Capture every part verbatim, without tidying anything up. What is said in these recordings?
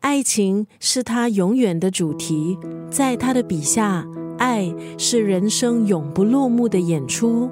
爱情是他永远的主题，在他的笔下，爱是人生永不落幕的演出。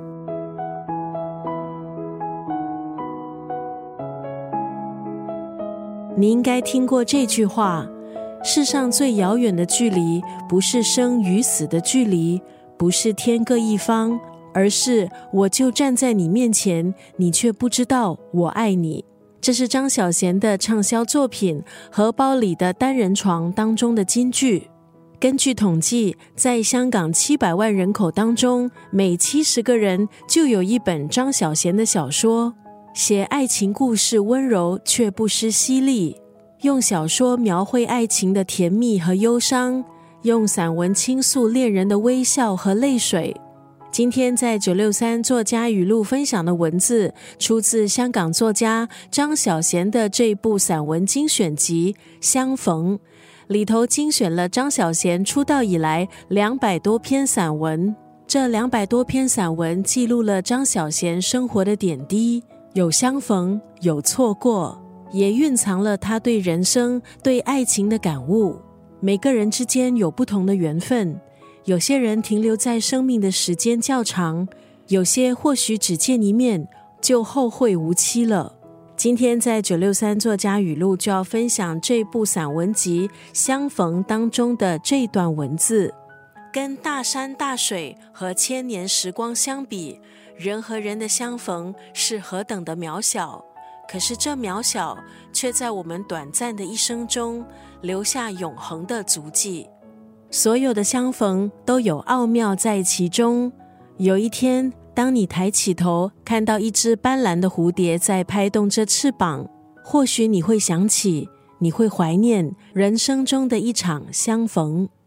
你应该听过这句话，世上最遥远的距离，不是生与死的距离，不是天各一方，而是我就站在你面前，你却不知道我爱你。这是张小娴的畅销作品《荷包里的单人床》当中的金句。根据统计，在香港七百万人口当中，每七十个人就有一本张小娴的小说。写爱情故事温柔却不失犀利，用小说描绘爱情的甜蜜和忧伤，用散文倾诉恋人的微笑和泪水。今天在九六三作家语录分享的文字，出自香港作家张小娴的这部散文精选集《相逢》，里头精选了张小娴出道以来两百多篇散文。这两百多篇散文记录了张小娴生活的点滴，有相逢，有错过，也蕴藏了他对人生、对爱情的感悟。每个人之间有不同的缘分，有些人停留在生命的时间较长，有些或许只见一面就后会无期了。今天在九六三作家语录就要分享这部散文集《相逢》当中的这段文字。跟大山大水和千年时光相比，人和人的相逢是何等的渺小，可是这渺小却在我们短暂的一生中留下永恒的足迹。所有的相逢都有奥妙在其中。有一天，当你抬起头看到一只斑斓的蝴蝶在拍动着翅膀，或许你会想起，你会怀念人生中的一场相逢。